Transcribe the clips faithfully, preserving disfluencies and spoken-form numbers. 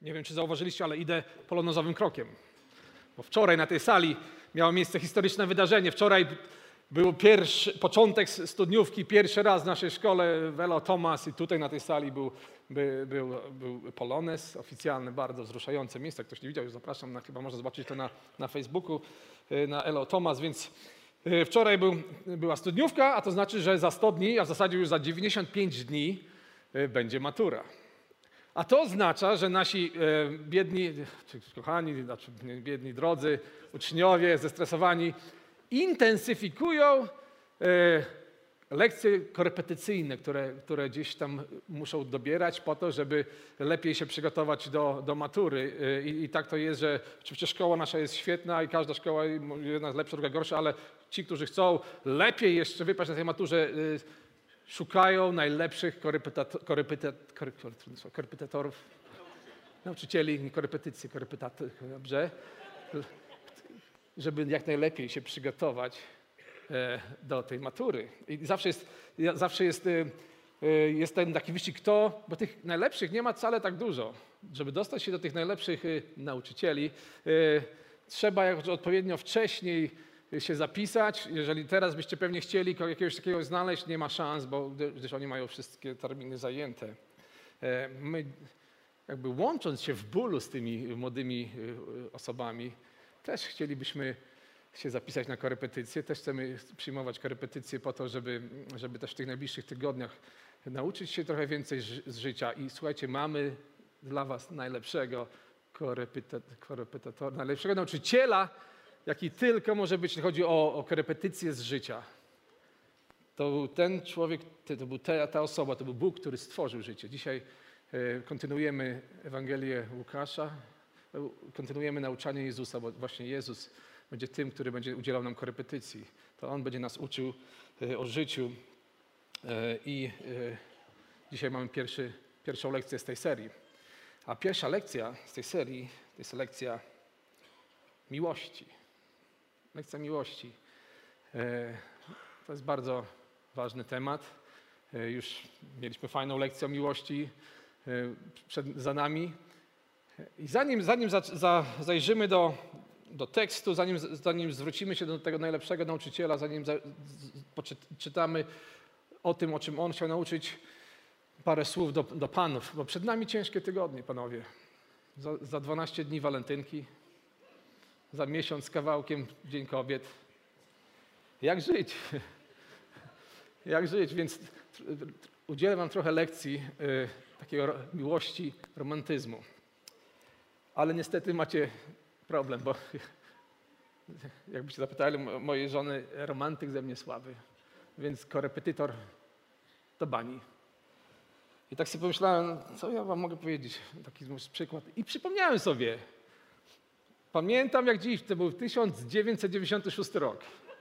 Nie wiem, czy zauważyliście, ale idę polonezowym krokiem. Bo wczoraj na tej sali miało miejsce historyczne wydarzenie. Wczoraj był pierwszy, początek studniówki, pierwszy raz w naszej szkole w Elo Thomas i tutaj na tej sali był, by, był, był polonez oficjalny, bardzo wzruszające miejsce. Jak ktoś nie widział, już zapraszam, na, chyba można zobaczyć to na, na Facebooku, na Elo Thomas, więc wczoraj był, była studniówka, a to znaczy, że za sto dni, a w zasadzie już za dziewięćdziesiąt pięć dni będzie matura. A to oznacza, że nasi e, biedni, czy kochani, znaczy biedni drodzy uczniowie zestresowani intensyfikują e, lekcje korepetycyjne, które, które gdzieś tam muszą dobierać po to, żeby lepiej się przygotować do, do matury. E, i, I tak to jest, że oczywiście szkoła nasza jest świetna i każda szkoła, jedna jest lepsza, druga gorsza, ale ci, którzy chcą lepiej jeszcze wypaść na tej maturze, e, szukają najlepszych korepetytorów, nauczycieli, nie korepetycji, korepetytorów, dobrze, żeby jak najlepiej się przygotować do tej matury. I zawsze jest, zawsze jest, jest ten taki wyścig, kto, bo tych najlepszych nie ma wcale tak dużo. Żeby dostać się do tych najlepszych nauczycieli, trzeba jakoś odpowiednio wcześniej się zapisać. Jeżeli teraz byście pewnie chcieli jakiegoś takiego znaleźć, nie ma szans, bo gdyż oni mają wszystkie terminy zajęte. My jakby łącząc się w bólu z tymi młodymi osobami, też chcielibyśmy się zapisać na korepetycje, też chcemy przyjmować korepetycje po to, żeby, żeby też w tych najbliższych tygodniach nauczyć się trochę więcej z życia. I słuchajcie, mamy dla was najlepszego korepetytora, najlepszego nauczyciela, jaki tylko może być, jeśli chodzi o, o korepetycje z życia. To był ten człowiek, to był ta, ta osoba, to był Bóg, który stworzył życie. Dzisiaj e, kontynuujemy Ewangelię Łukasza, e, kontynuujemy nauczanie Jezusa, bo właśnie Jezus będzie tym, który będzie udzielał nam korepetycji. To On będzie nas uczył e, o życiu. E, I e, dzisiaj mamy pierwszy, pierwszą lekcję z tej serii. A pierwsza lekcja z tej serii to jest lekcja miłości. Lekcja miłości. To jest bardzo ważny temat. Już mieliśmy fajną lekcję o miłości przed, za nami. I zanim, zanim za, za, zajrzymy do, do tekstu, zanim, zanim zwrócimy się do tego najlepszego nauczyciela, zanim za, czytamy o tym, o czym on chciał nauczyć, parę słów do, do panów, bo przed nami ciężkie tygodnie, panowie. Za, za dwanaście dni walentynki. Za miesiąc z kawałkiem Dzień Kobiet. Jak żyć? Jak żyć? Więc udzielę wam trochę lekcji y, takiego miłości, romantyzmu. Ale niestety macie problem, bo jakbyście zapytali mojej żony, romantyk ze mnie słaby, więc korepetytor to bani. I tak sobie pomyślałem, co ja wam mogę powiedzieć, taki przykład. I przypomniałem sobie, pamiętam jak dziś, to był tysiąc dziewięćset dziewięćdziesiąty szósty rok.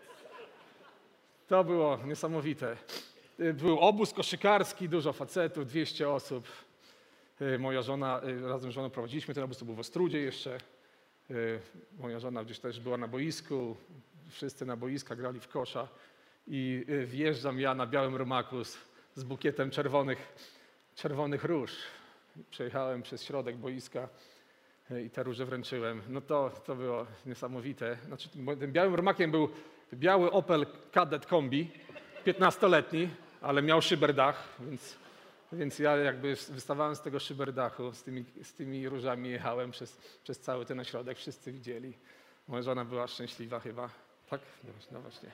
To było niesamowite. Był obóz koszykarski, dużo facetów, dwieście osób. Moja żona, razem z żoną prowadziliśmy ten obóz, to był w Ostródzie jeszcze. Moja żona gdzieś też była na boisku, wszyscy na boiskach grali w kosza. I wjeżdżam ja na białym rumaku z, z bukietem czerwonych, czerwonych róż. Przejechałem przez środek boiska i te róże wręczyłem. No to, to było niesamowite. Znaczy, tym białym rumakiem był biały Opel Kadett Kombi, piętnastoletni, ale miał szyberdach, więc, więc ja jakby wystawałem z tego szyberdachu, z tymi, z tymi różami jechałem przez, przez cały ten ośrodek, wszyscy widzieli. Moja żona była szczęśliwa chyba, tak? No właśnie.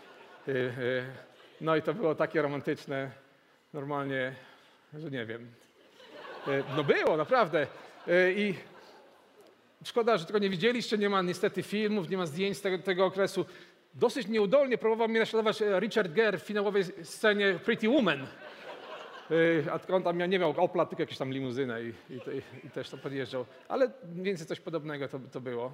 No i to było takie romantyczne, normalnie, że nie wiem. No było, naprawdę. I szkoda, że tego nie widzieliście, nie ma niestety filmów, nie ma zdjęć z tego, tego okresu. Dosyć nieudolnie próbował mnie naśladować Richard Gere w finałowej scenie Pretty Woman. A on tam nie miał Opla, tylko jakąś tam limuzynę i, i, i, i też to podjeżdżał. Ale więcej coś podobnego to, to było.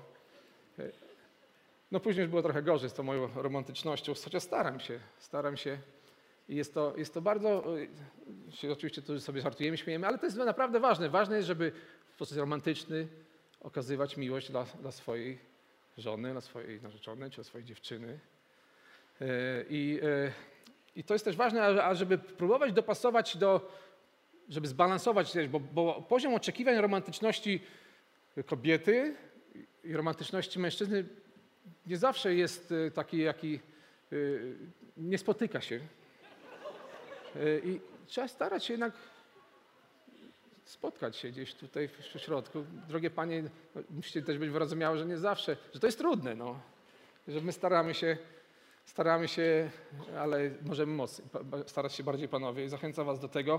No później już było trochę gorzej z tą moją romantycznością, chociaż staram się, staram się. I jest to, jest to bardzo, oczywiście tu sobie żartujemy, śmiejemy, ale to jest naprawdę ważne. Ważne jest, żeby w sposób romantyczny okazywać miłość dla, dla swojej żony, dla swojej narzeczonej czy dla swojej dziewczyny. I, I to jest też ważne, ażeby próbować dopasować do, żeby zbalansować, bo, bo poziom oczekiwań romantyczności kobiety i romantyczności mężczyzny nie zawsze jest taki, jaki nie spotyka się. I trzeba starać się jednak spotkać się gdzieś tutaj w środku. Drogie panie, no, musicie też być wyrozumiałe, że nie zawsze, że to jest trudne, no. Że my staramy się, staramy się, ale możemy mocniej, starać się bardziej panowie i zachęcam was do tego.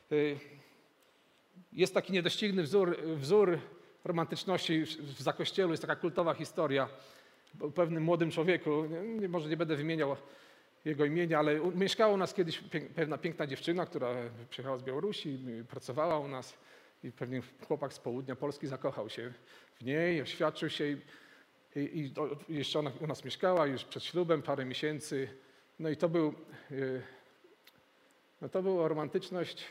Jest taki niedościgny wzór, wzór romantyczności w Zakościelu, jest taka kultowa historia o pewnym młodym człowieku, nie, może nie będę wymieniał jego imienia, ale mieszkała u nas kiedyś pewna piękna dziewczyna, która przyjechała z Białorusi, pracowała u nas i pewnie chłopak z południa Polski zakochał się w niej, oświadczył się i, i, i jeszcze ona u nas mieszkała już przed ślubem parę miesięcy. No i to był, no to była romantyczność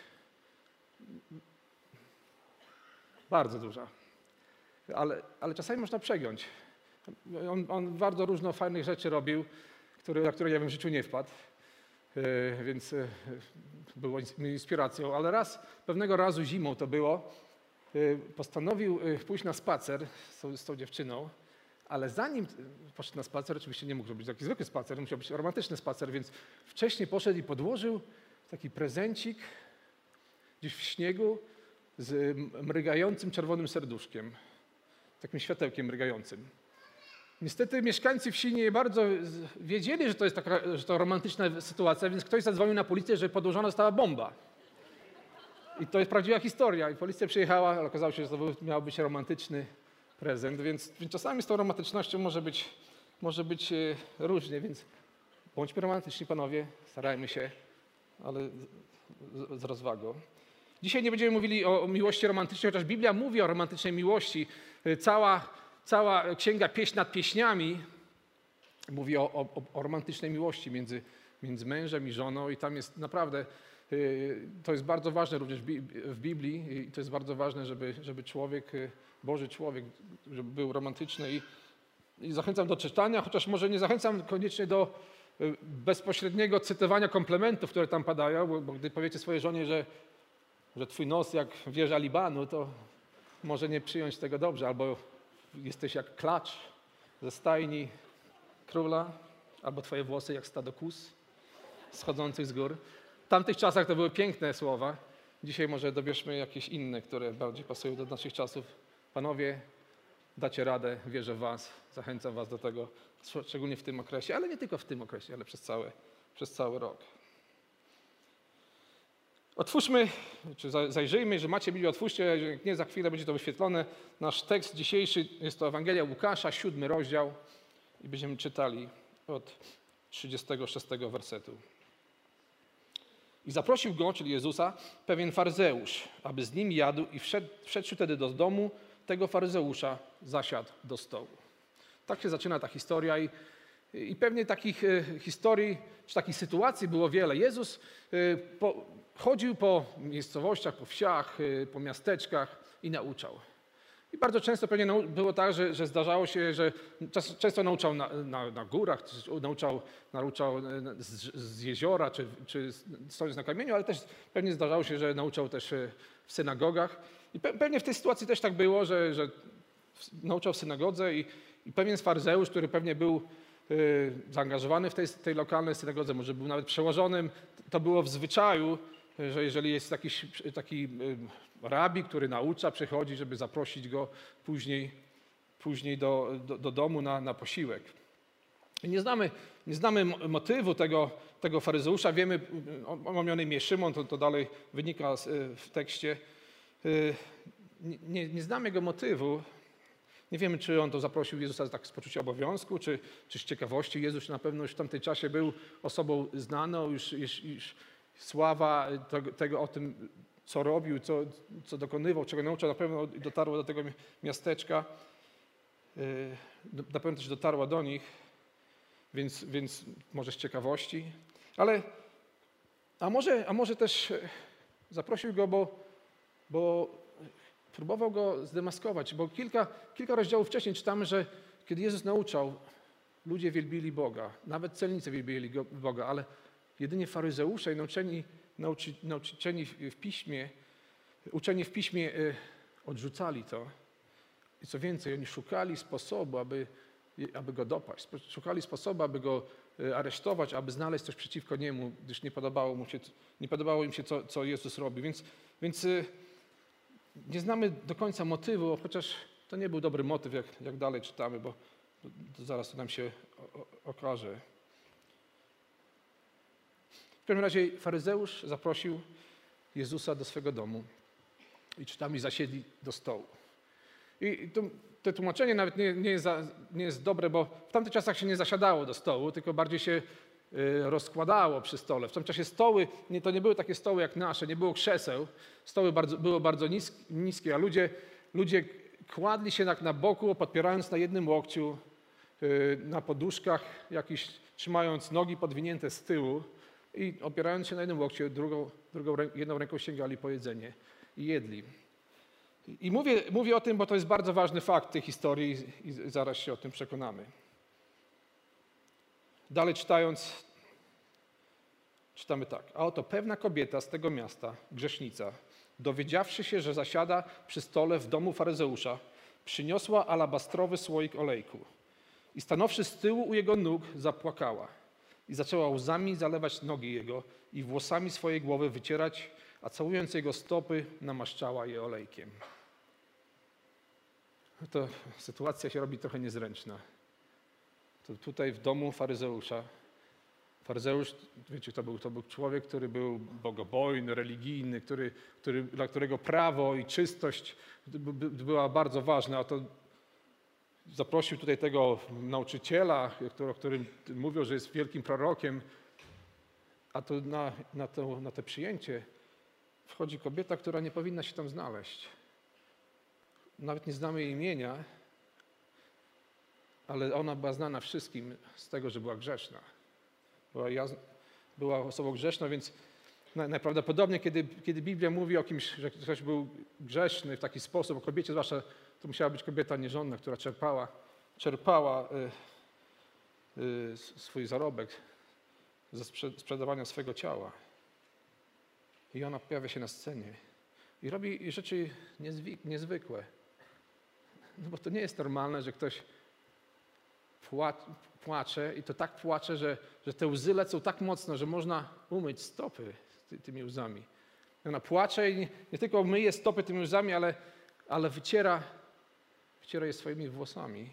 bardzo duża, ale, ale czasami można przegiąć. On, on bardzo różno fajnych rzeczy robił, Który, na które ja bym w życiu nie wpadł, yy, więc yy, było mi inspiracją. Ale raz, pewnego razu zimą to było, yy, postanowił yy, pójść na spacer z, z tą dziewczyną, ale zanim poszedł na spacer, oczywiście nie mógł robić taki zwykły spacer, musiał być romantyczny spacer, więc wcześniej poszedł i podłożył taki prezencik gdzieś w śniegu z mrygającym czerwonym serduszkiem, takim światełkiem mrygającym. Niestety mieszkańcy wsi nie bardzo wiedzieli, że to jest taka że to romantyczna sytuacja, więc ktoś zadzwonił na policję, że podłożona została bomba. I to jest prawdziwa historia. I policja przyjechała, ale okazało się, że to miał być romantyczny prezent, więc, więc czasami z tą romantycznością może być, może być różnie, więc bądźmy romantyczni, panowie, starajmy się, ale z, z rozwagą. Dzisiaj nie będziemy mówili o, o miłości romantycznej, chociaż Biblia mówi o romantycznej miłości. Cała Cała księga Pieśń nad pieśniami mówi o, o, o romantycznej miłości między, między mężem i żoną i tam jest naprawdę, y, to jest bardzo ważne również w Biblii i to jest bardzo ważne, żeby, żeby człowiek, Boży człowiek, żeby był romantyczny i, i zachęcam do czytania, chociaż może nie zachęcam koniecznie do bezpośredniego cytowania komplementów, które tam padają, bo, bo gdy powiecie swojej żonie, że, że twój nos jak wieża Libanu, to może nie przyjąć tego dobrze, albo jesteś jak klacz ze stajni króla, albo twoje włosy jak stado kóz schodzących z gór. W tamtych czasach to były piękne słowa. Dzisiaj może dobierzmy jakieś inne, które bardziej pasują do naszych czasów. Panowie, dacie radę, wierzę w was, zachęcam was do tego, szczególnie w tym okresie, ale nie tylko w tym okresie, ale przez cały, przez cały rok. Otwórzmy, czy zajrzyjmy, że macie Biblię, otwórzcie, jak nie, za chwilę będzie to wyświetlone. Nasz tekst dzisiejszy jest to Ewangelia Łukasza, siódmy rozdział i będziemy czytali od trzydziestego szóstego wersetu. I zaprosił go, czyli Jezusa, pewien faryzeusz, aby z nim jadł i wszedł, wszedłszy wtedy do domu tego faryzeusza, zasiadł do stołu. Tak się zaczyna ta historia i, i pewnie takich e, historii, czy takich sytuacji było wiele. Jezus e, po, chodził po miejscowościach, po wsiach, e, po miasteczkach i nauczał. I bardzo często pewnie było tak, że, że zdarzało się, że czas, często nauczał na, na, na górach, nauczał, nauczał z, z jeziora, czy, czy stojąc na kamieniu, ale też pewnie zdarzało się, że nauczał też w synagogach. I pe, pewnie w tej sytuacji też tak było, że, że nauczał w synagodze i, i pewien faryzeusz, który pewnie był y, zaangażowany w tej, tej lokalnej synagodze, może był nawet przełożonym, to było w zwyczaju, że jeżeli jest jakiś taki y, rabi, który naucza, przychodzi, żeby zaprosić go później, później do, do, do domu na, na posiłek. I nie znamy, nie znamy motywu tego, tego faryzeusza, wiemy, on miał na imię Szymon, to, to dalej wynika w tekście. Nie, nie znamy jego motywu, nie wiemy, czy on to zaprosił Jezusa tak z poczucia obowiązku, czy, czy z ciekawości. Jezus na pewno już w tamtym czasie był osobą znaną, już, już, już sława tego, tego o tym, co robił, co, co dokonywał, czego nauczał, na pewno dotarła do tego miasteczka, na pewno też dotarła do nich, więc, więc może z ciekawości, ale a może, a może też zaprosił go, bo, bo próbował go zdemaskować, bo kilka, kilka rozdziałów wcześniej czytamy, że kiedy Jezus nauczał, ludzie wielbili Boga, nawet celnicy wielbili Boga, ale jedynie faryzeusze i nauczeni nauczy, nauczycieli w piśmie, uczeni w piśmie odrzucali to. I co więcej, oni szukali sposobu, aby, aby go dopaść. Szukali sposobu, aby go aresztować, aby znaleźć coś przeciwko niemu, gdyż nie podobało, mu się, nie podobało im się, co, co Jezus robi. Więc, więc nie znamy do końca motywu, chociaż to nie był dobry motyw, jak, jak dalej czytamy, bo to, to zaraz to nam się o, o, okaże. W każdym razie faryzeusz zaprosił Jezusa do swego domu i czytamy, zasiedli do stołu. I to, to tłumaczenie nawet nie, nie, jest za, nie jest dobre, bo w tamtych czasach się nie zasiadało do stołu, tylko bardziej się y, rozkładało przy stole. W tym czasie stoły, nie, to nie były takie stoły jak nasze, nie było krzeseł. Stoły bardzo, były bardzo nisk, niskie, a ludzie, ludzie kładli się tak na boku, podpierając na jednym łokciu, y, na poduszkach, jakiś, trzymając nogi podwinięte z tyłu i opierając się na jednym łokciu, drugą, drugą, jedną ręką sięgali po jedzenie i jedli. I mówię, mówię o tym, bo to jest bardzo ważny fakt tej historii i zaraz się o tym przekonamy. Dalej czytając, czytamy tak. A oto pewna kobieta z tego miasta, grzesznica, dowiedziawszy się, że zasiada przy stole w domu faryzeusza, przyniosła alabastrowy słoik olejku i stanowszy z tyłu u jego nóg, zapłakała i zaczęła łzami zalewać nogi jego i włosami swojej głowy wycierać, a całując jego stopy, namaszczała je olejkiem. To sytuacja się robi trochę niezręczna. To tutaj w domu faryzeusza. Faryzeusz, wiecie, to był, to był człowiek, który był bogobojny, religijny, który, który, dla którego prawo i czystość była bardzo ważna. A to zaprosił tutaj tego nauczyciela, który, o którym mówią, że jest wielkim prorokiem, a to na, na, to, na to przyjęcie wchodzi kobieta, która nie powinna się tam znaleźć. Nawet nie znamy jej imienia, ale ona była znana wszystkim z tego, że była grzeszna. Była, jaz... była osobą grzeszną, więc najprawdopodobniej, kiedy, kiedy Biblia mówi o kimś, że ktoś był grzeszny w taki sposób, o kobiecie zwłaszcza, to musiała być kobieta nierządna, która czerpała, czerpała y, y, swój zarobek ze sprzedawania swego ciała. I ona pojawia się na scenie i robi rzeczy niezwykłe. No bo to nie jest normalne, że ktoś płacze i to tak płacze, że, że te łzy lecą tak mocno, że można umyć stopy ty, tymi łzami. Ona płacze i nie, nie tylko myje stopy tymi łzami, ale, ale wyciera, wyciera je swoimi włosami.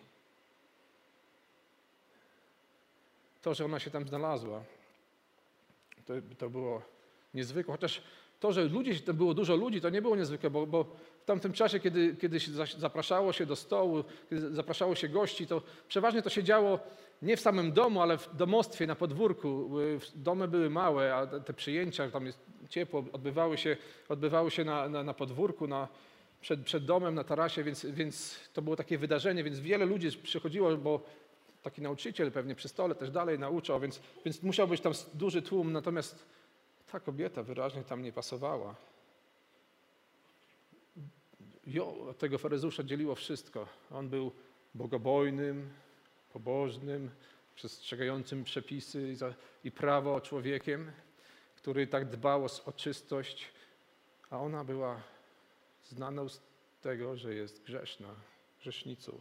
To, że ona się tam znalazła, to, to było niezwykłe. Chociaż to, że ludzi, to było dużo ludzi, to nie było niezwykłe, bo, bo w tamtym czasie, kiedy, kiedy się zapraszało się do stołu, kiedy zapraszało się gości, to przeważnie to się działo nie w samym domu, ale w domostwie, na podwórku. Domy były małe, a te przyjęcia, tam jest ciepło, odbywały się, odbywały się na, na, na podwórku, na, przed, przed domem, na tarasie, więc, więc to było takie wydarzenie, więc wiele ludzi przychodziło, bo taki nauczyciel pewnie przy stole też dalej nauczał, więc, więc musiał być tam duży tłum, natomiast ta kobieta wyraźnie tam nie pasowała. Jo, od tego faryzeusza dzieliło wszystko. On był bogobojnym, pobożnym, przestrzegającym przepisy i, za, i prawo człowiekiem, który tak dbał o czystość, a ona była znaną z tego, że jest grzeszna, grzesznicą.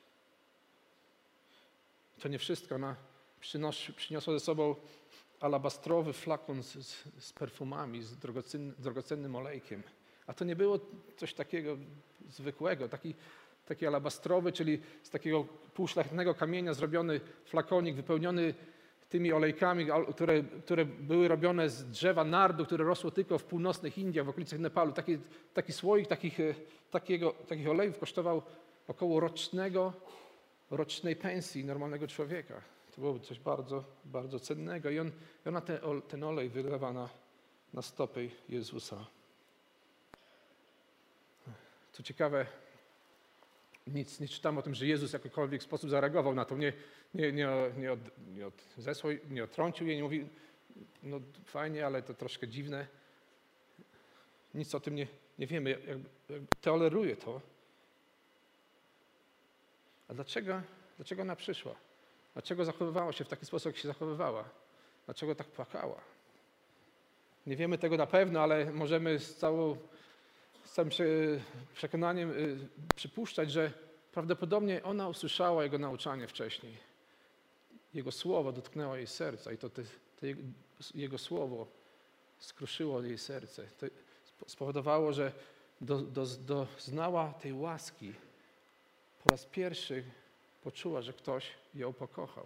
To nie wszystko. Ona przynos, przyniosła ze sobą alabastrowy flakon z, z, z perfumami, z drogocennym, drogocennym olejkiem. A to nie było coś takiego zwykłego, taki, taki alabastrowy, czyli z takiego półszlachetnego kamienia zrobiony flakonik wypełniony tymi olejkami, które, które były robione z drzewa nardu, które rosło tylko w północnych Indiach, w okolicach Nepalu. Taki, taki słoik takich, takiego, takich olejów kosztował około rocznego, rocznej pensji normalnego człowieka. To było coś bardzo, bardzo cennego. I, on, i ona ten, ten olej wylewa na, na stopy Jezusa. Co ciekawe, nic nie czytam o tym, że Jezus w jakikolwiek sposób zareagował na to. Nie, nie, nie, nie, od, nie, od, zesłał, nie odtrącił jej, nie mówi, no fajnie, ale to troszkę dziwne. Nic o tym nie, nie wiemy. Jakby, jakby toleruje to. A dlaczego, dlaczego ona przyszła? Dlaczego zachowywała się w taki sposób, jak się zachowywała? Dlaczego tak płakała? Nie wiemy tego na pewno, ale możemy z, całą, z całym przekonaniem przypuszczać, że prawdopodobnie ona usłyszała Jego nauczanie wcześniej. Jego słowo dotknęło jej serca i to, te, to jego, jego słowo skruszyło jej serce. To spowodowało, że do, do, doznała tej łaski. Po raz pierwszy poczuła, że ktoś ją pokochał.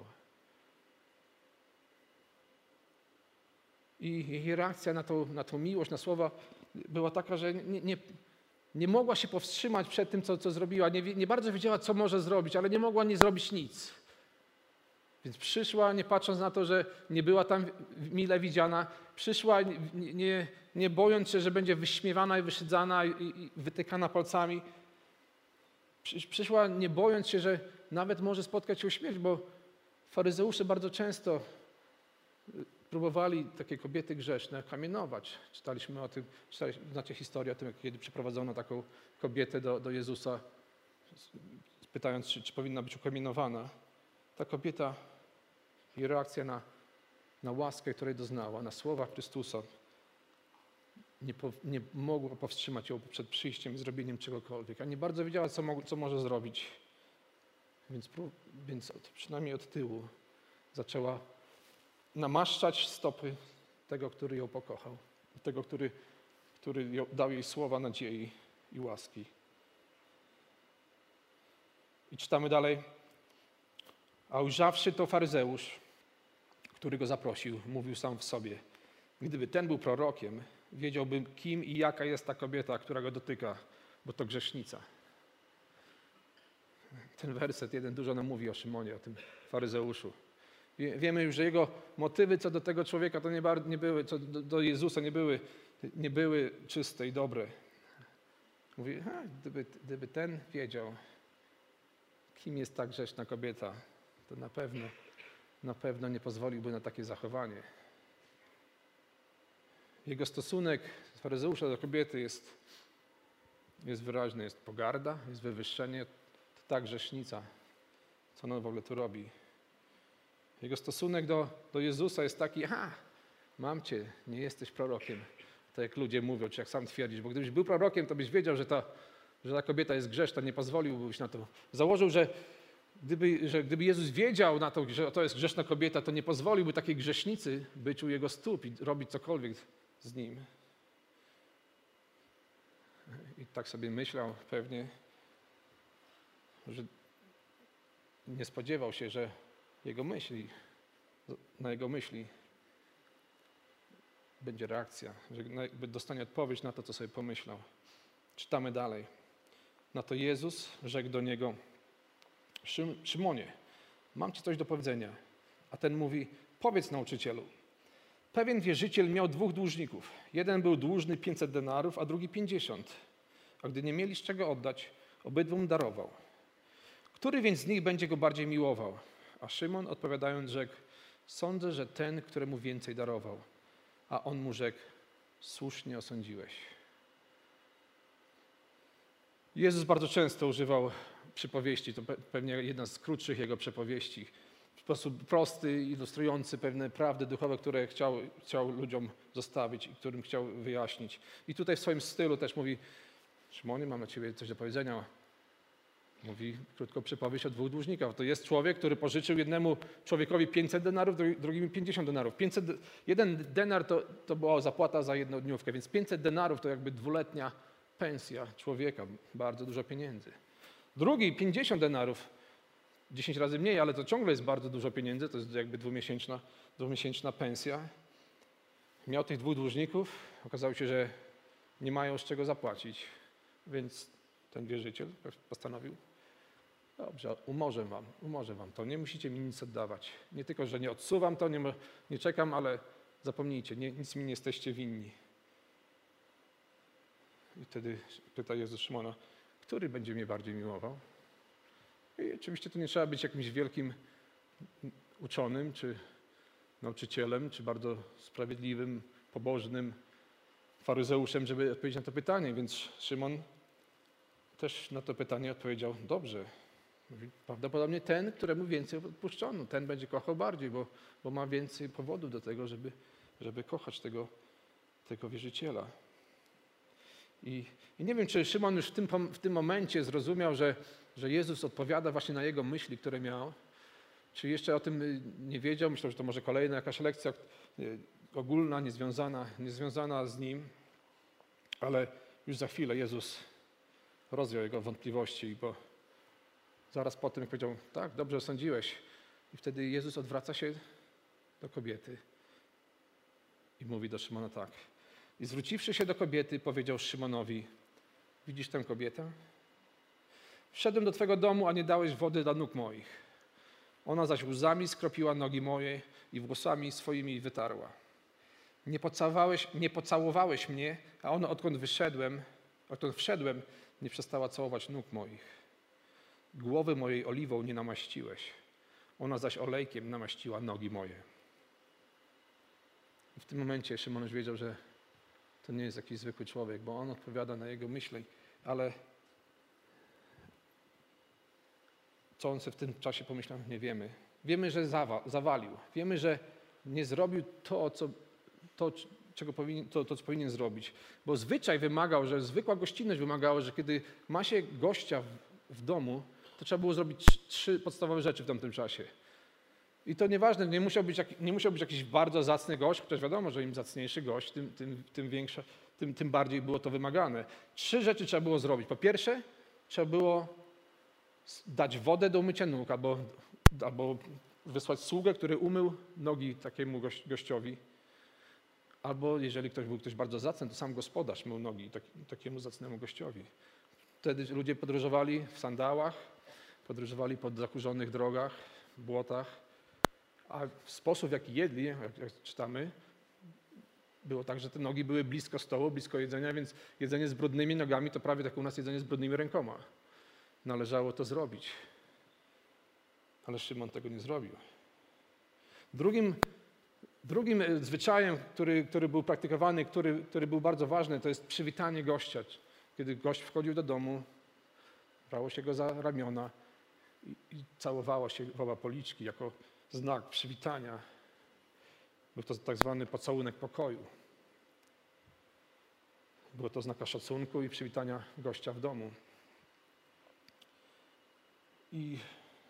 I jej reakcja na tą, na tą miłość, na słowa była taka, że nie, nie, nie mogła się powstrzymać przed tym, co, co zrobiła. Nie, nie bardzo wiedziała, co może zrobić, ale nie mogła nie zrobić nic. Więc przyszła, nie patrząc na to, że nie była tam mile widziana, przyszła nie, nie, nie bojąc się, że będzie wyśmiewana i wyszydzana i, i wytykana palcami. Przy, przyszła nie bojąc się, że nawet może spotkać się śmierć, bo faryzeusze bardzo często próbowali takie kobiety grzeszne kamienować. Czytaliśmy o tym, czytaliśmy, znacie historię o tym, kiedy przeprowadzono taką kobietę do, do Jezusa, pytając, czy, czy powinna być ukamienowana. Ta kobieta, jej reakcja na, na łaskę, której doznała, na słowa Chrystusa, nie, po, nie mogła powstrzymać ją przed przyjściem i zrobieniem czegokolwiek. A nie bardzo wiedziała, co, mo, co może zrobić. Więc, więc od, przynajmniej od tyłu zaczęła namaszczać stopy tego, który ją pokochał. Tego, który, który ją, dał jej słowa nadziei i łaski. I czytamy dalej. A ujrzawszy to faryzeusz, który go zaprosił, mówił sam w sobie: gdyby ten był prorokiem, wiedziałby, kim i jaka jest ta kobieta, która go dotyka, bo to grzesznica. Ten werset jeden dużo nam mówi o Szymonie, o tym faryzeuszu. Wiemy już, że jego motywy co do tego człowieka to nie, nie były, co do, do Jezusa nie były, nie były czyste i dobre. Mówi, a, gdyby, gdyby ten wiedział, kim jest ta grzeszna kobieta, to na pewno, na pewno nie pozwoliłby na takie zachowanie. Jego stosunek z faryzeusza do kobiety jest, jest wyraźny, jest pogarda, jest wywyższenie. To ta grzesznica, co ona w ogóle tu robi. Jego stosunek do, do Jezusa jest taki: a, mam cię, nie jesteś prorokiem. Tak jak ludzie mówią, czy jak sam twierdzisz, bo gdybyś był prorokiem, to byś wiedział, że ta, że ta kobieta jest grzeszna, nie pozwoliłbyś na to. Założył, że gdyby, że gdyby Jezus wiedział na to, że to jest grzeszna kobieta, to nie pozwoliłby takiej grzesznicy być u jego stóp i robić cokolwiek z nim. I tak sobie myślał pewnie, że nie spodziewał się, że jego myśli, na jego myśli będzie reakcja, że dostanie odpowiedź na to, co sobie pomyślał. Czytamy dalej. Na to Jezus rzekł do niego: Szymonie, mam ci coś do powiedzenia. A ten mówi: powiedz, nauczycielu. Pewien wierzyciel miał dwóch dłużników. Jeden był dłużny pięćset denarów, a drugi pięćdziesiąt. A gdy nie mieli z czego oddać, obydwom darował. Który więc z nich będzie go bardziej miłował? A Szymon odpowiadając rzekł: sądzę, że ten, któremu więcej darował. A on mu rzekł: słusznie osądziłeś. Jezus bardzo często używał przypowieści, to pewnie jedna z krótszych jego przypowieści. W sposób prosty, ilustrujący pewne prawdy duchowe, które chciał, chciał ludziom zostawić i którym chciał wyjaśnić. I tutaj w swoim stylu też mówi: Szymonie, mam na ciebie coś do powiedzenia. Mówi krótko przypowieść o dwóch dłużnikach. To jest człowiek, który pożyczył jednemu człowiekowi pięćset denarów, drugiemu pięćdziesiąt denarów. pięćset, jeden denar to, to była zapłata za jednodniówkę, więc pięćset denarów to jakby dwuletnia pensja człowieka. Bardzo dużo pieniędzy. Drugi pięćdziesiąt denarów, dziesięć razy mniej, ale to ciągle jest bardzo dużo pieniędzy, to jest jakby dwumiesięczna, dwumiesięczna pensja. Miał tych dwóch dłużników, okazało się, że nie mają z czego zapłacić, więc ten wierzyciel postanowił: dobrze, umorzę wam, umorzę wam to, nie musicie mi nic oddawać. Nie tylko, że nie odsuwam to, nie, nie czekam, ale zapomnijcie, nie, nic mi nie jesteście winni. I wtedy pyta Jezus Szymona: który będzie mnie bardziej miłował? I oczywiście tu nie trzeba być jakimś wielkim uczonym, czy nauczycielem, czy bardzo sprawiedliwym, pobożnym faryzeuszem, żeby odpowiedzieć na to pytanie. Więc Szymon też na to pytanie odpowiedział: dobrze. Mówi, prawdopodobnie ten, któremu więcej odpuszczono, ten będzie kochał bardziej, bo, bo ma więcej powodów do tego, żeby, żeby kochać tego, tego wierzyciela. I, i nie wiem, czy Szymon już w tym, w tym momencie zrozumiał, że, że Jezus odpowiada właśnie na jego myśli, które miał, czy jeszcze o tym nie wiedział. Myślał, że to może kolejna jakaś lekcja ogólna, niezwiązana, niezwiązana z nim, ale już za chwilę Jezus rozwiał jego wątpliwości, bo zaraz po tym, jak powiedział, tak, dobrze osądziłeś. I wtedy Jezus odwraca się do kobiety i mówi do Szymona tak. I zwróciwszy się do kobiety, powiedział Szymonowi, widzisz tę kobietę? Wszedłem do twego domu, a nie dałeś wody dla nóg moich. Ona zaś łzami skropiła nogi moje i włosami swoimi wytarła. Nie pocałowałeś, nie pocałowałeś mnie, a ona odkąd wyszedłem, odkąd wszedłem, nie przestała całować nóg moich. Głowy mojej oliwą nie namaściłeś. Ona zaś olejkiem namaściła nogi moje. I w tym momencie Szymon już wiedział, że to nie jest jakiś zwykły człowiek, bo on odpowiada na jego myśli, ale co on sobie w tym czasie pomyślał, nie wiemy. Wiemy, że zawa, zawalił. Wiemy, że nie zrobił to, co, to, czego powinien, to, to, co powinien zrobić. Bo zwyczaj wymagał, że zwykła gościnność wymagała, że kiedy ma się gościa w, w domu, to trzeba było zrobić trzy podstawowe rzeczy w tamtym czasie. I to nieważne, nie musiał być, nie musiał być jakiś bardzo zacny gość, chociaż wiadomo, że im zacniejszy gość, tym, tym, tym, większa, tym, tym bardziej było to wymagane. Trzy rzeczy trzeba było zrobić. Po pierwsze, trzeba było dać wodę do umycia nóg, albo, albo wysłać sługę, który umył nogi takiemu gościowi. Albo jeżeli ktoś był ktoś bardzo zacny, to sam gospodarz mył nogi tak, takiemu zacnemu gościowi. Wtedy ludzie podróżowali w sandałach, podróżowali po zakurzonych drogach, błotach, a sposób, w jaki jedli, jak, jak czytamy, było tak, że te nogi były blisko stołu, blisko jedzenia, więc jedzenie z brudnymi nogami to prawie tak u nas jedzenie z brudnymi rękoma. Należało to zrobić. Ale Szymon tego nie zrobił. Drugim, drugim zwyczajem, który, który był praktykowany, który, który był bardzo ważny, to jest przywitanie gościa. Kiedy gość wchodził do domu, brało się go za ramiona i, i całowało się w oba policzki jako znak przywitania. Był to tak zwany pocałunek pokoju. Było to znaka szacunku i przywitania gościa w domu. I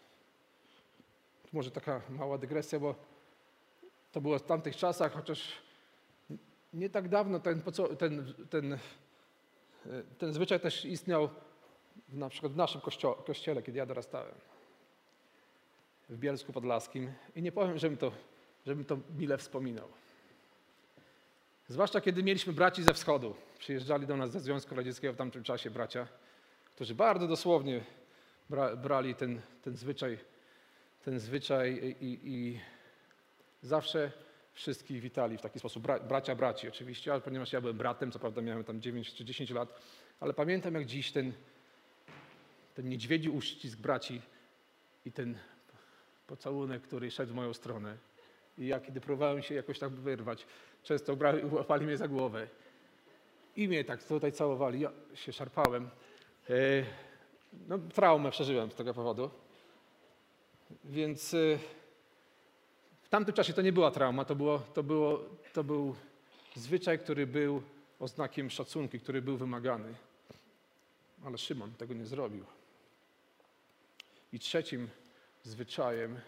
może taka mała dygresja, bo to było w tamtych czasach, chociaż nie tak dawno ten, ten, ten, ten zwyczaj też istniał na przykład w naszym kościo- kościele, kiedy ja dorastałem. W Bielsku Podlaskim. I nie powiem, żebym to, żebym to mile wspominał. Zwłaszcza kiedy mieliśmy braci ze wschodu. Przyjeżdżali do nas ze Związku Radzieckiego w tamtym czasie bracia, którzy bardzo dosłownie bra, brali ten, ten zwyczaj, ten zwyczaj i, i zawsze wszystkich witali w taki sposób. Bra, bracia braci oczywiście, ale ponieważ ja byłem bratem, co prawda miałem tam dziewięć czy dziesięć lat, ale pamiętam jak dziś ten, ten niedźwiedzi uścisk braci i ten pocałunek, który szedł w moją stronę. I ja, kiedy próbowałem się jakoś tak wyrwać, często brali, łapali mnie za głowę i mnie tak tutaj całowali. Ja się szarpałem. No, traumę przeżyłem z tego powodu. Więc w tamtym czasie to nie była trauma, to, było, to, było, to był zwyczaj, który był oznakiem szacunku, który był wymagany. Ale Szymon tego nie zrobił. I trzecim zwyczajem,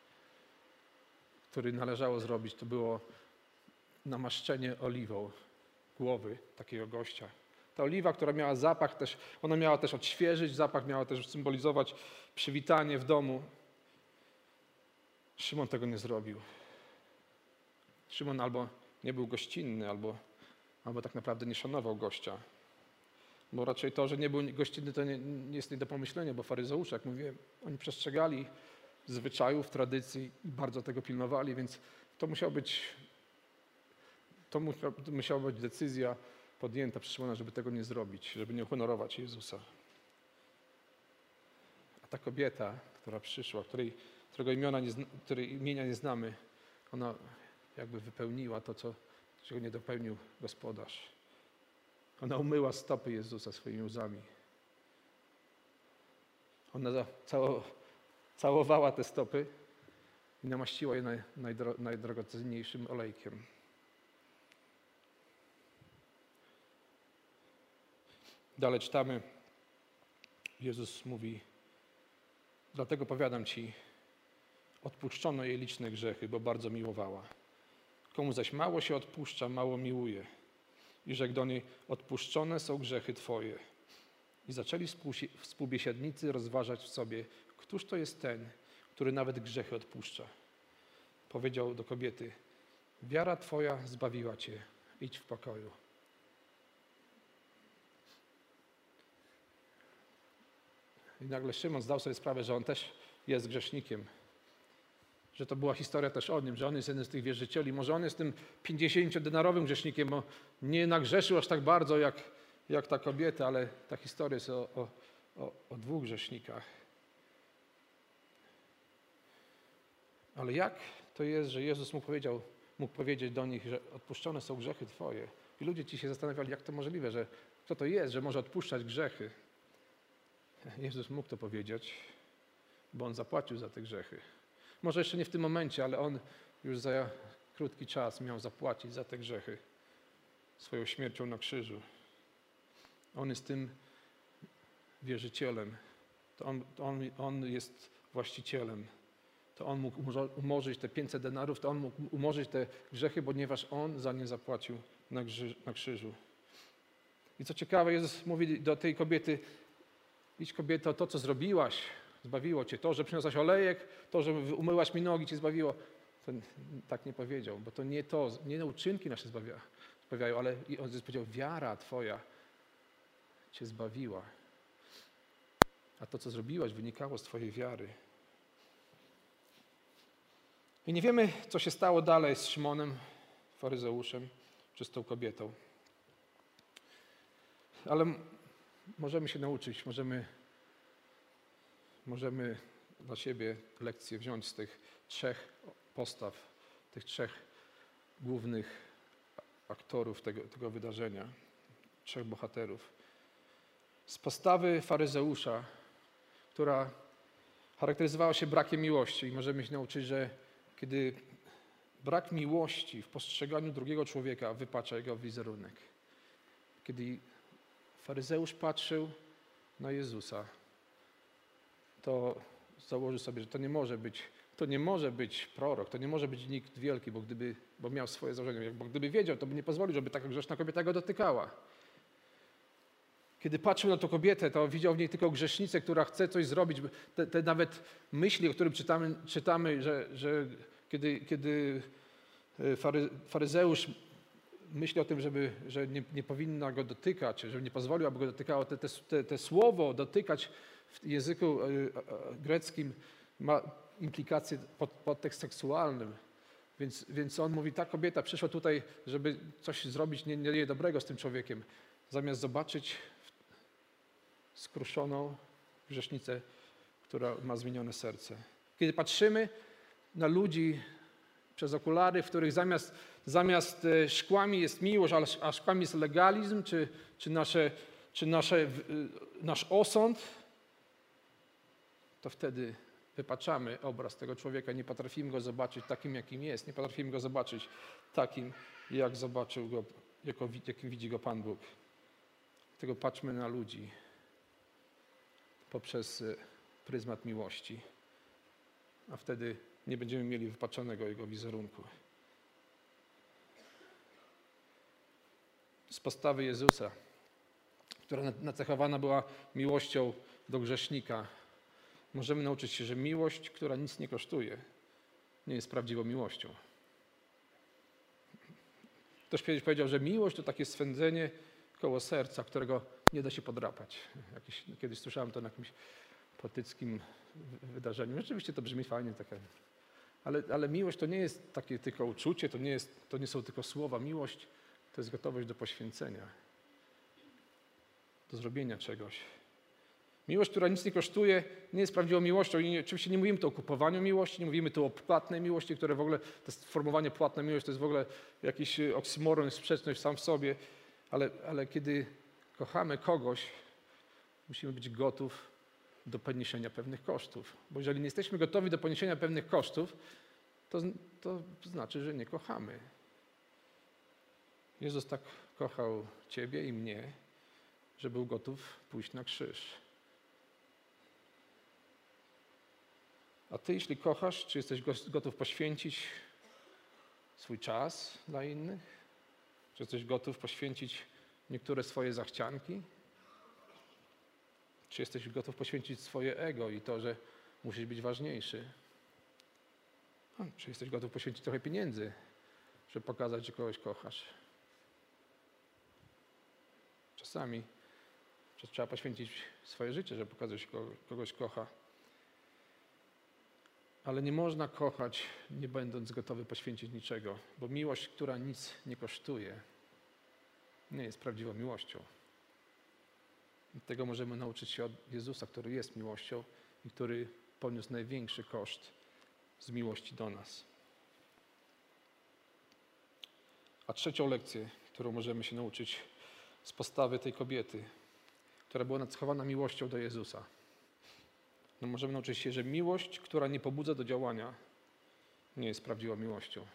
który należało zrobić, to było namaszczenie oliwą głowy takiego gościa. Ta oliwa, która miała zapach też, ona miała też odświeżyć zapach, miała też symbolizować przywitanie w domu. Szymon tego nie zrobił. Szymon albo nie był gościnny, albo, albo tak naprawdę nie szanował gościa. Bo raczej to, że nie był gościnny, to nie, nie jest nie do pomyślenia, bo faryzeusze, jak mówiłem, oni przestrzegali zwyczajów, tradycji i bardzo tego pilnowali, więc to musiała być, to musiała być decyzja podjęta przez Szymona, żeby tego nie zrobić, żeby nie uhonorować Jezusa. A ta kobieta, która przyszła, której, którego imiona nie, której imienia nie znamy, ona jakby wypełniła to, co, czego nie dopełnił gospodarz. Ona umyła stopy Jezusa swoimi łzami. Ona cało, całowała te stopy i namaściła je naj, najdro, najdrogocenniejszym olejkiem. Dalej czytamy, Jezus mówi, dlatego powiadam ci, odpuszczono jej liczne grzechy, bo bardzo miłowała. Komu zaś mało się odpuszcza, mało miłuje. I rzekł do niej, odpuszczone są grzechy twoje. I zaczęli współbiesiadnicy rozważać w sobie, któż to jest ten, który nawet grzechy odpuszcza. Powiedział do kobiety, wiara twoja zbawiła cię, idź w pokoju. I nagle Szymon zdał sobie sprawę, że on też jest grzesznikiem. Że to była historia też o nim, że on jest jeden z tych wierzycieli. Może on jest tym pięćdziesięciodenarowym grzesznikiem, bo nie nagrzeszył aż tak bardzo jak, jak ta kobieta, ale ta historia jest o, o, o, o dwóch grzesznikach. Ale jak to jest, że Jezus mógł, powiedział, mógł powiedzieć do nich, że odpuszczone są grzechy twoje? I ludzie ci się zastanawiali, jak to możliwe, że kto to jest, że może odpuszczać grzechy. Jezus mógł to powiedzieć, bo On zapłacił za te grzechy. Może jeszcze nie w tym momencie, ale On już za krótki czas miał zapłacić za te grzechy swoją śmiercią na krzyżu. On jest tym wierzycielem. To on, to on, on jest właścicielem. To On mógł umorzyć te pięćset denarów, to On mógł umorzyć te grzechy, ponieważ On za nie zapłacił na, grzyż, na krzyżu. I co ciekawe, Jezus mówi do tej kobiety, idź kobieto, to co zrobiłaś, zbawiło cię. To, że przyniosłaś olejek, to, że umyłaś mi nogi, cię zbawiło. To tak nie powiedział, bo to nie to, nie uczynki nasze zbawia, zbawiają, ale i On powiedział, wiara twoja cię zbawiła. A to, co zrobiłaś, wynikało z twojej wiary. I nie wiemy, co się stało dalej z Szymonem, faryzeuszem, czy z tą kobietą. Ale możemy się nauczyć, możemy, możemy dla siebie lekcję wziąć z tych trzech postaw, tych trzech głównych aktorów tego, tego wydarzenia, trzech bohaterów. Z postawy faryzeusza, która charakteryzowała się brakiem miłości i możemy się nauczyć, że kiedy brak miłości w postrzeganiu drugiego człowieka wypacza jego wizerunek. Kiedy faryzeusz patrzył na Jezusa, to założył sobie, że to nie może być, to nie może być prorok, to nie może być nikt wielki, bo, gdyby, bo miał swoje założenie. Bo gdyby wiedział, to by nie pozwolił, żeby taka grzeszna kobieta go dotykała. Kiedy patrzył na tę kobietę, to widział w niej tylko grzesznicę, która chce coś zrobić. Te, te nawet myśli, o których czytamy, czytamy że, że kiedy, kiedy fary, faryzeusz myśli o tym, żeby, że nie, nie powinna go dotykać, żeby nie pozwolił, aby go dotykało, te, te, te słowo dotykać w języku greckim ma implikację, pod, podtekst seksualnym. Więc, więc on mówi, ta kobieta przyszła tutaj, żeby coś zrobić nie, nie dobrego z tym człowiekiem, zamiast zobaczyć skruszoną grzesznicę, która ma zmienione serce. Kiedy patrzymy na ludzi przez okulary, w których zamiast, zamiast szkłami jest miłość, a szkłami jest legalizm, czy, czy, nasze, czy nasze, nasz osąd, to wtedy wypaczamy obraz tego człowieka, nie potrafimy go zobaczyć takim, jakim jest, nie potrafimy go zobaczyć takim, jak zobaczył go, jako, jakim widzi go Pan Bóg. Dlatego patrzmy na ludzi poprzez pryzmat miłości, a wtedy nie będziemy mieli wypaczonego jego wizerunku. Z postawy Jezusa, która nacechowana była miłością do grzesznika, możemy nauczyć się, że miłość, która nic nie kosztuje, nie jest prawdziwą miłością. Ktoś kiedyś powiedział, że miłość to takie swędzenie koło serca, którego nie da się podrapać. Jakiś, kiedyś słyszałem to na jakimś poetyckim wydarzeniu. Rzeczywiście to brzmi fajnie, takie, ale, ale miłość to nie jest takie tylko uczucie, to nie, jest, to nie są tylko słowa. Miłość to jest gotowość do poświęcenia, do zrobienia czegoś. Miłość, która nic nie kosztuje, nie jest prawdziwą miłością. I oczywiście nie mówimy tu o kupowaniu miłości, nie mówimy tu o płatnej miłości, które w ogóle, to sformułowanie płatna miłość to jest w ogóle jakiś oksymoron, sprzeczność sam w sobie, ale, ale kiedy kochamy kogoś, musimy być gotów do poniesienia pewnych kosztów. Bo jeżeli nie jesteśmy gotowi do poniesienia pewnych kosztów, to, to znaczy, że nie kochamy. Jezus tak kochał ciebie i mnie, że był gotów pójść na krzyż. A ty, jeśli kochasz, czy jesteś gotów poświęcić swój czas dla innych? Czy jesteś gotów poświęcić niektóre swoje zachcianki? Czy jesteś gotów poświęcić swoje ego i to, że musisz być ważniejszy? A, czy jesteś gotów poświęcić trochę pieniędzy, żeby pokazać, że kogoś kochasz? Czasami trzeba poświęcić swoje życie, żeby pokazać, że kogoś kocha. Ale nie można kochać, nie będąc gotowy poświęcić niczego, bo miłość, która nic nie kosztuje, nie jest prawdziwą miłością. I tego możemy nauczyć się od Jezusa, który jest miłością i który poniósł największy koszt z miłości do nas. A trzecią lekcję, którą możemy się nauczyć z postawy tej kobiety, która była nacechowana miłością do Jezusa. No możemy nauczyć się, że miłość, która nie pobudza do działania, nie jest prawdziwą miłością.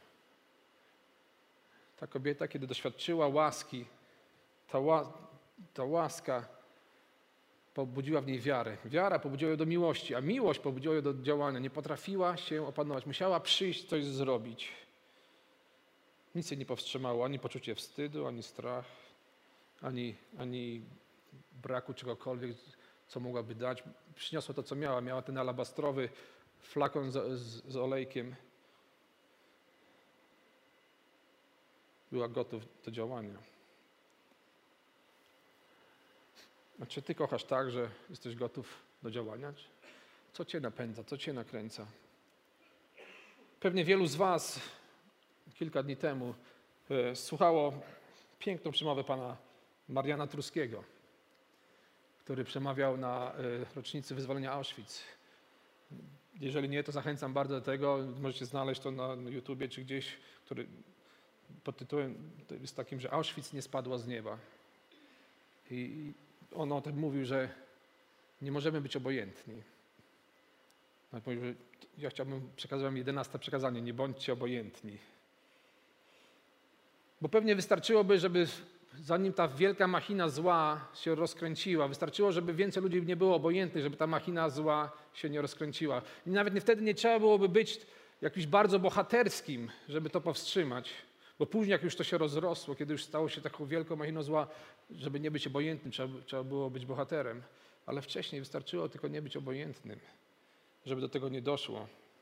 Ta kobieta, kiedy doświadczyła łaski, ta, ła, ta łaska pobudziła w niej wiarę. Wiara pobudziła ją do miłości, a miłość pobudziła ją do działania. Nie potrafiła się opanować. Musiała przyjść, coś zrobić. Nic jej nie powstrzymało, ani poczucie wstydu, ani strach, ani, ani braku czegokolwiek, co mogłaby dać. Przyniosła to, co miała. Miała ten alabastrowy flakon z, z, z olejkiem. Była gotów do działania. A czy ty kochasz tak, że jesteś gotów do działania? Co cię napędza? Co cię nakręca? Pewnie wielu z was kilka dni temu e, słuchało piękną przemowę pana Mariana Truskiego, który przemawiał na e, rocznicy wyzwolenia Auschwitz. Jeżeli nie, to zachęcam bardzo do tego. Możecie znaleźć to na YouTubie czy gdzieś, który pod tytułem jest takim, że Auschwitz nie spadła z nieba. I on o tym mówił, że nie możemy być obojętni. Ja chciałbym przekazać wam jedenaste przekazanie. Nie bądźcie obojętni. Bo pewnie wystarczyłoby, żeby zanim ta wielka machina zła się rozkręciła, wystarczyło, żeby więcej ludzi nie było obojętnych, żeby ta machina zła się nie rozkręciła. I nawet nie, wtedy nie trzeba byłoby być jakimś bardzo bohaterskim, żeby to powstrzymać. Bo później, jak już to się rozrosło, kiedy już stało się taką wielką machiną zła, żeby nie być obojętnym, trzeba, trzeba było być bohaterem. Ale wcześniej wystarczyło tylko nie być obojętnym, żeby do tego nie doszło.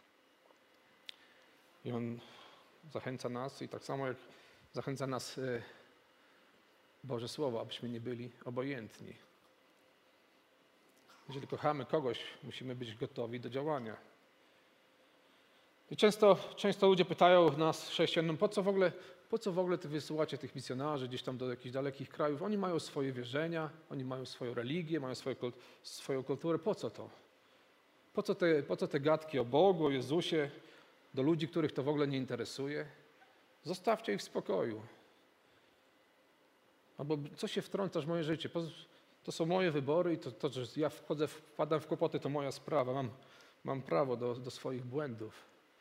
I on zachęca nas i tak samo jak zachęca nas Boże Słowo, abyśmy nie byli obojętni. Jeżeli kochamy kogoś, musimy być gotowi do działania. I często, często ludzie pytają nas, chrześcijan, po co w ogóle, po co w ogóle ty wysyłacie tych misjonarzy gdzieś tam do jakichś dalekich krajów? Oni mają swoje wierzenia, oni mają swoją religię, mają swoje, swoją kulturę. Po co to? Po co, te, po co te gadki o Bogu, o Jezusie do ludzi, których to w ogóle nie interesuje? Zostawcie ich w spokoju. Albo co się wtrącasz w moje życie? To są moje wybory i to, to że ja wchodzę, wpadam w kłopoty, to moja sprawa. Mam, mam prawo do, do swoich błędów.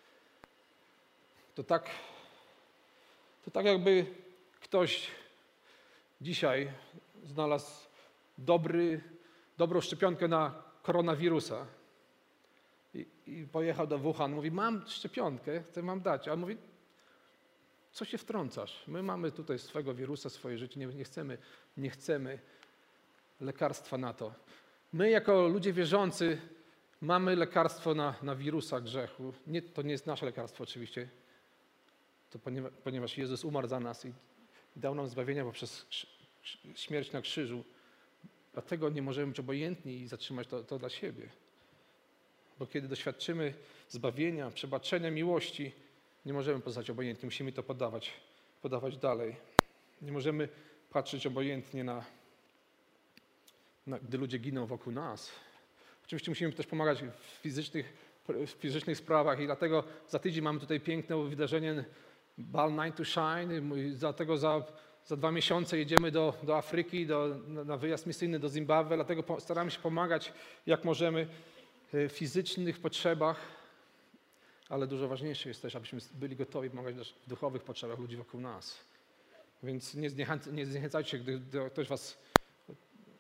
To tak, to tak jakby ktoś dzisiaj znalazł dobry, dobrą szczepionkę na koronawirusa i, i pojechał do Wuhan. Mówi, mam szczepionkę, chcę wam dać. A on mówi, co się wtrącasz? My mamy tutaj swego wirusa, swoje życie, nie, nie, chcemy, nie chcemy lekarstwa na to. My jako ludzie wierzący mamy lekarstwo na, na wirusa grzechu. Nie, to nie jest nasze lekarstwo oczywiście, to ponieważ, ponieważ Jezus umarł za nas i dał nam zbawienia poprzez śmierć na krzyżu. Dlatego nie możemy być obojętni i zatrzymać to, to dla siebie. Bo kiedy doświadczymy zbawienia, przebaczenia, miłości, nie możemy pozostać obojętni, musimy to podawać, podawać dalej. Nie możemy patrzeć obojętnie na, na, gdy ludzie giną wokół nas. Oczywiście musimy też pomagać w fizycznych, w fizycznych sprawach i dlatego za tydzień mamy tutaj piękne wydarzenie Bal Night to Shine. Dlatego za, za dwa miesiące jedziemy do, do Afryki, do, na wyjazd misyjny do Zimbabwe. Dlatego po, staramy się pomagać jak możemy w fizycznych potrzebach, ale dużo ważniejsze jest też, abyśmy byli gotowi pomagać też w duchowych potrzebach ludzi wokół nas. Więc nie, zniechęc, nie zniechęcajcie się, gdy ktoś was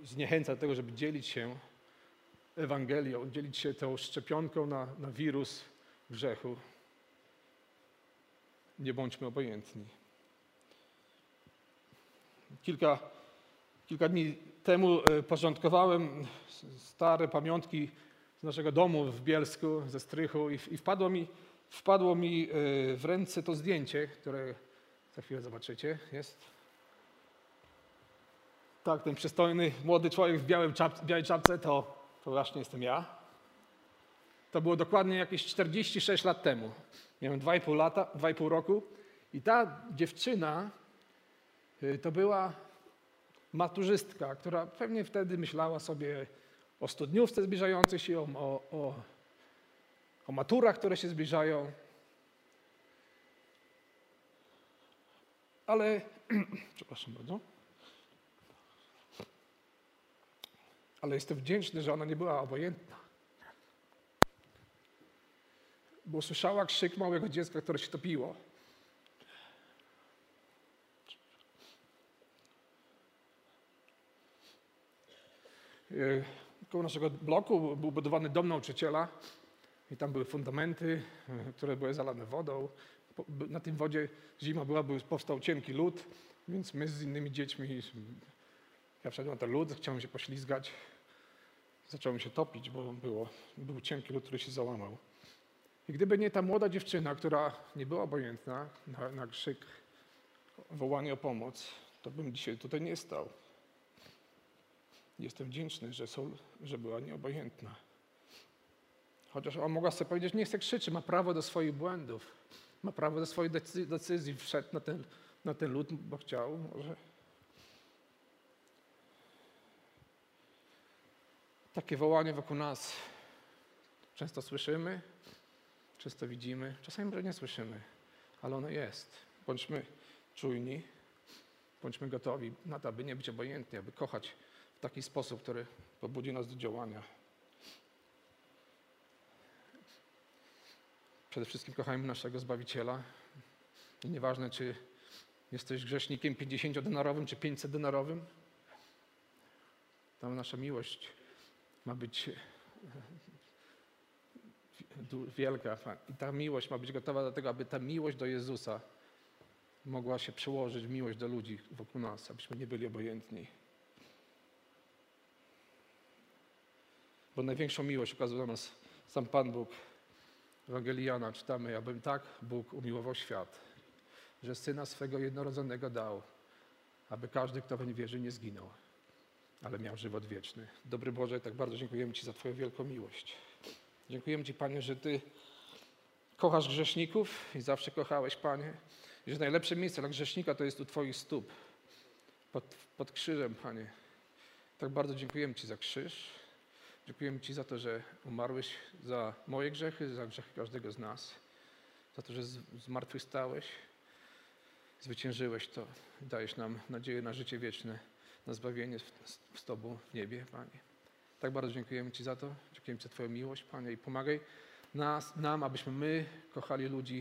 zniechęca do tego, żeby dzielić się Ewangelią, dzielić się tą szczepionką na, na wirus grzechu. Nie bądźmy obojętni. Kilka, kilka dni temu porządkowałem stare pamiątki z naszego domu w Bielsku, ze strychu i, i wpadło mi, wpadło mi w ręce to zdjęcie, które za chwilę zobaczycie. Jest. Tak, ten przystojny, młody człowiek w białym czap, białej czapce, to, to właśnie jestem ja. To było dokładnie jakieś czterdzieści sześć lat temu. Miałem dwa i pół lata, dwa i pół roku i ta dziewczyna to była maturzystka, która pewnie wtedy myślała sobie o studniówce zbliżającej się, o, o, o maturach, które się zbliżają. Ale, przepraszam bardzo, ale jestem wdzięczny, że ona nie była obojętna. Bo słyszała krzyk małego dziecka, które się topiło. Koło naszego bloku był budowany dom nauczyciela i tam były fundamenty, które były zalane wodą. Na tym wodzie zima była, był, powstał cienki lód, więc my z innymi dziećmi, ja wszedłem na ten lód, chciałem się poślizgać, zacząłem się topić, bo było, był cienki lód, który się załamał. I gdyby nie ta młoda dziewczyna, która nie była obojętna na, na krzyk, wołanie o pomoc, to bym dzisiaj tutaj nie stał. Jestem wdzięczny, że, są, że była nieobojętna. Chociaż on mogła sobie powiedzieć, nie chce krzyczy, ma prawo do swoich błędów, ma prawo do swoich decyzji, wszedł na ten, na ten lód, bo chciał, może. Takie wołanie wokół nas często słyszymy, często widzimy, czasami może nie słyszymy, ale ono jest. Bądźmy czujni, bądźmy gotowi na to, aby nie być obojętni, aby kochać w taki sposób, który pobudzi nas do działania. Przede wszystkim kochajmy naszego Zbawiciela. I nieważne, czy jesteś grzesznikiem pięćdziesięciodenarowym, czy pięćsetdenarowym, tam nasza miłość ma być wielka. I ta miłość ma być gotowa do tego, aby ta miłość do Jezusa mogła się przełożyć w miłość do ludzi wokół nas, abyśmy nie byli obojętni. Bo największą miłość okazał nas sam Pan Bóg. W Ewangelii Jana czytamy, abym tak Bóg umiłował świat, że Syna swego jednorodzonego dał, aby każdy, kto weń wierzy, nie zginął, ale miał żywot wieczny. Dobry Boże, tak bardzo dziękujemy Ci za Twoją wielką miłość. Dziękujemy Ci, Panie, że Ty kochasz grzeszników i zawsze kochałeś, Panie. I że najlepsze miejsce dla grzesznika to jest u Twoich stóp, pod, pod krzyżem, Panie. Tak bardzo dziękujemy Ci za krzyż. Dziękujemy Ci za to, że umarłeś za moje grzechy, za grzechy każdego z nas. Za to, że zmartwychwstałeś, zwyciężyłeś to. Dajesz nam nadzieję na życie wieczne, na zbawienie z Tobą w niebie, Panie. Tak bardzo dziękujemy Ci za to. Dziękujemy Ci za Twoją miłość, Panie. I pomagaj nas, nam, abyśmy my kochali ludzi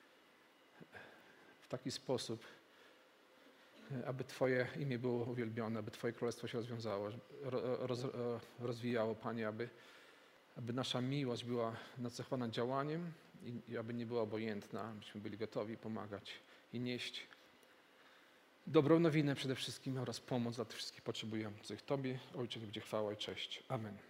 w taki sposób, aby Twoje imię było uwielbione, aby Twoje królestwo się rozwiązało, roz, rozwijało, Panie, aby, aby nasza miłość była nacechowana działaniem i, i aby nie była obojętna, abyśmy byli gotowi pomagać i nieść dobrą nowinę przede wszystkim oraz pomoc dla tych wszystkich potrzebujących. Tobie, Ojcze, będzie chwała i cześć. Amen.